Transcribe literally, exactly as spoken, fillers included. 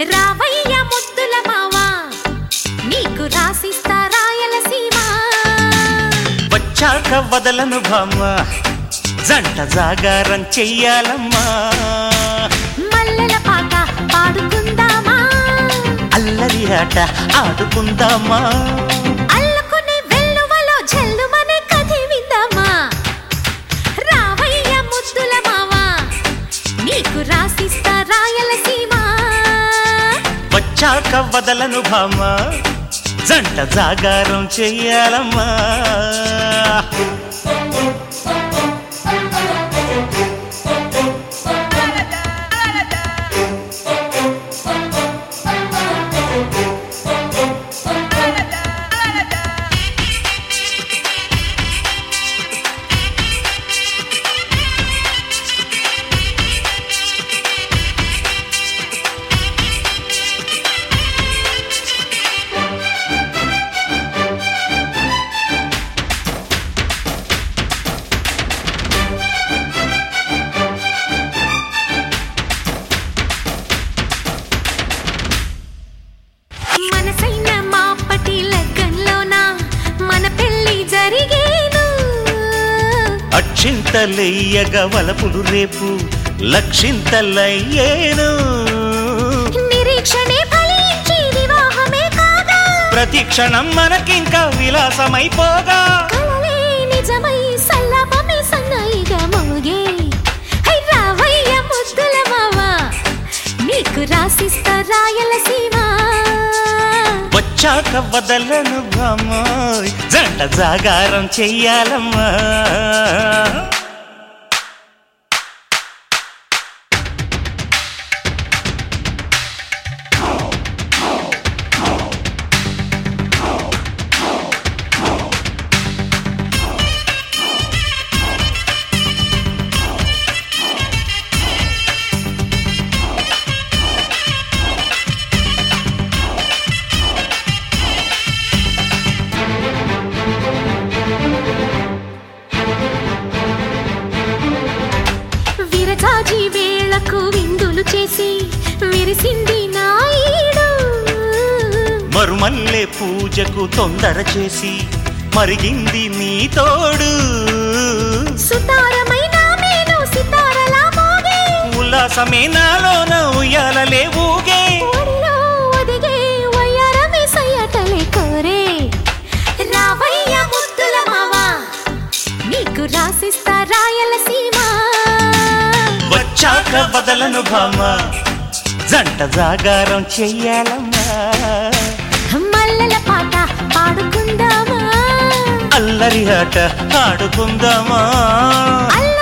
రావయ్య ముద్దుల మావా నీకు రాసిస్తా రాయలసీమ వచ్చాక వదలను భామ జంట జాగారం చెయ్యాలమ్మా మల్లెల పాట పాడుకుందామా అల్లరి ఆట ఆడుకుందామా అల్లుకునే వెల్లువలో జల్లుమనే కథ విందామా రావయ్య ముద్దుల మావా నీకు రాసిస్తా రాయలసీమ వచ్చాక వదలను భామ జంట జాగారం చెయ్యాలమ్మా మనసైన మాపటి లగ్గంలోన మన పెళ్లి జరిగేను అక్షింతలెయ్యగ వలపులు రేపు లక్షింతలయ్యేను నిరీక్షణే ఫలించి వివాహమే కాగా ప్రతి క్షణం మనకింకా విలాసమైపోగా కలలే నిజమై సల్లాపమే సన్నాయిగా మోగే హై రావయ్య ముద్దుల మావా నీకు రాసిస్తా రాయలసీమ వచ్చాక వదలను భామ జంట జాగారం చెయ్యాలమ్మా విరజాజి వేళకు విందులు చేసి విరిసింది నాయుడు మరుమల్లె పూజకు తొందర చేసి మరిగింది నీ తోడు సుతారమైన మేను సితారలా మోగే ఉల్లాసమే నాలోన ఉయ్యాలలే ఊగే ఒడిలో ఒదిగే వయ్యారమే సయ్యటలే కోరే రావయ్య ముద్దుల మావా నీకు రాసిస్తా రాయలసీమ వచ్చాక వదలను భామ జంట జాగారం చెయ్యాలమ్మా మల్లెల పాట పాడుకుందామా అల్లరి ఆట ఆడుకుందామా అల్ల